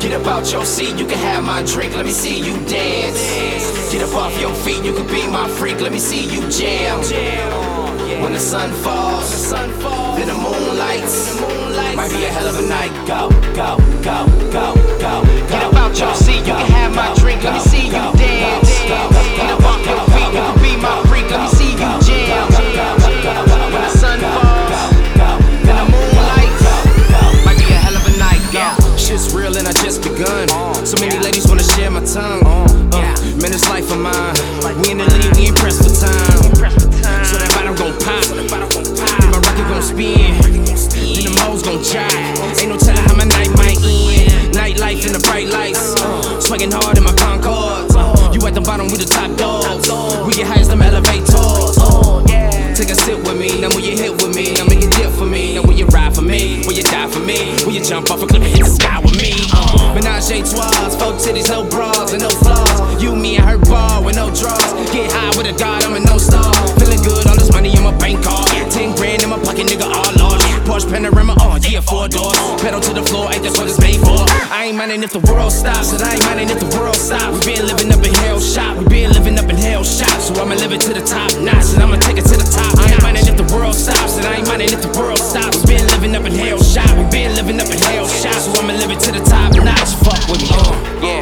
Get up out your seat, you can have my drink, let me see you dance. Get up off your feet, you can be my freak, let me see you jam. When the sun falls, then the moon lights, might be a hell of a night. Go, go, go, go, go. Get up out your seat, you can have my drink, let me see you dance. Get up off your feet, you can be my freak, let me see you jam. When the sun falls, then the moon lights, might be a hell of a night. Shit's real and I just begun. So many ladies wanna share my tongue. Man, this life of mine. We in the league, we ain't pressed for time. So that bottom gon' pop, then my record gon' spin, then them hoes gon' jive. Ain't no telling how my night might end. Nightlife in the bright lights, swinging hard in my Concord. You at the bottom, we the top dogs. We get high as them elevators. Take a sip with me, now will you hit with me? Now make a dip for me, now will you ride for me? Will you die for me? Will you jump off a cliff and hit the sky with me? Menage a trois, 4 titties, no bras and no flaws. You, me, and her bar with no draws. Get high with a god, I'm a no-star. Feeling good, all this money in my bank card. 10 grand in my pocket, nigga, all large. Porsche Panorama, yeah, 4 doors. Pedal to the floor, ain't that what it's made for? I ain't minding if the world stops, and I ain't minding if the world stops. We been living up in hell shop, we been living up in hell shop. So I'ma live it to the top notch, and I'ma take it to the top. I ain't minding if the world stops, and I ain't minding if the world stops. We been living up in hell shop, we been living up in hell shop. So I'ma live it to the top notch. Fuck with me, yeah.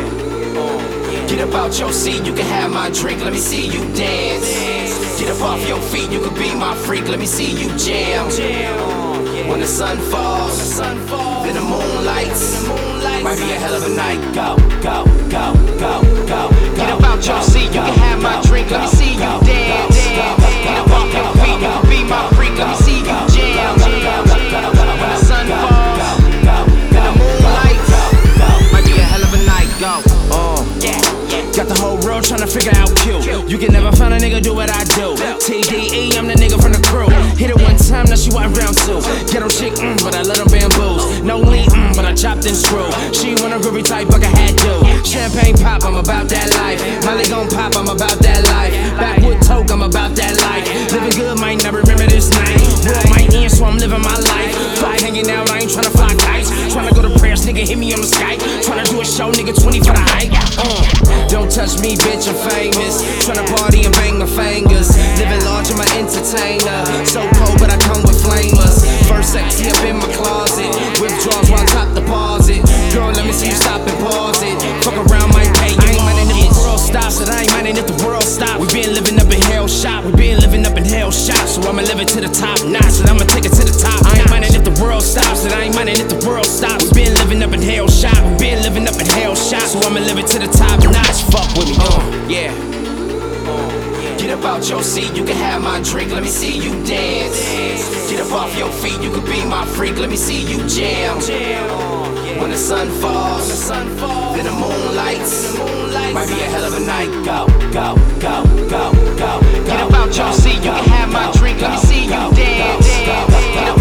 Get up out your seat, you can have my drink, let me see you dance. Get up off your feet, you can be my freak, let me see you jam. When the sun falls, then the moon lights, might be a hell of a night. Go, go, go, go, go. Get up out your seat, you can have my drink, let me see you dance. Get up off your feet, you can be my freak, let me see you jam. When the sun falls, then the moon lights, might be a hell of a night. Go. Got the whole world tryna figure out Q. You can never find a nigga do what I do. TDE, I'm the nigga from the crew. Hit it one time, now she want round 2. Ghetto chick, but I let them bamboos. No lean, but I chopped and screw. She want a groovy type, like I had to. Champagne pop, I'm about that life. Molly gon' pop, I'm about that life. Backwood toke, I'm about that life. Living good, might not remember this night. World might end, so I'm living my life. Fly hanging out, I ain't tryna fly kites. Tryna go to prayers, nigga, hit me on the Skype. Tryna do a show, nigga, 20 for the hype. Don't touch me, bitch, I'm famous. Tryna party and bang my fingers. Living large, I'm an entertainer. So cold, but I come with flamers. First sexy up in my closet. Withdrawals while I top deposit. Girl, let me see you stop and pause it. Fuck around, might pay you. I ain't minding if the world stops, and I ain't minding if the world stops. We been living up in hell shop, we been living up in hell shop. So I'ma live it to the top notch, and I'ma take it to the top. I ain't minding if the world stops, and I ain't minding if the world stops. We been living up in hell shop, we been living up in hell shop. So I'ma live it to the top notch. Fuck with me, yeah. Get up out your seat, you can have my drink, let me see you dance. Get up off your feet, you can be my freak, let me see you jam. When the sun falls, then the moon lights, might be a hell of a night. Go, go, go, go, go. Get up out your seat, you can have my drink, let me see you dance. Get up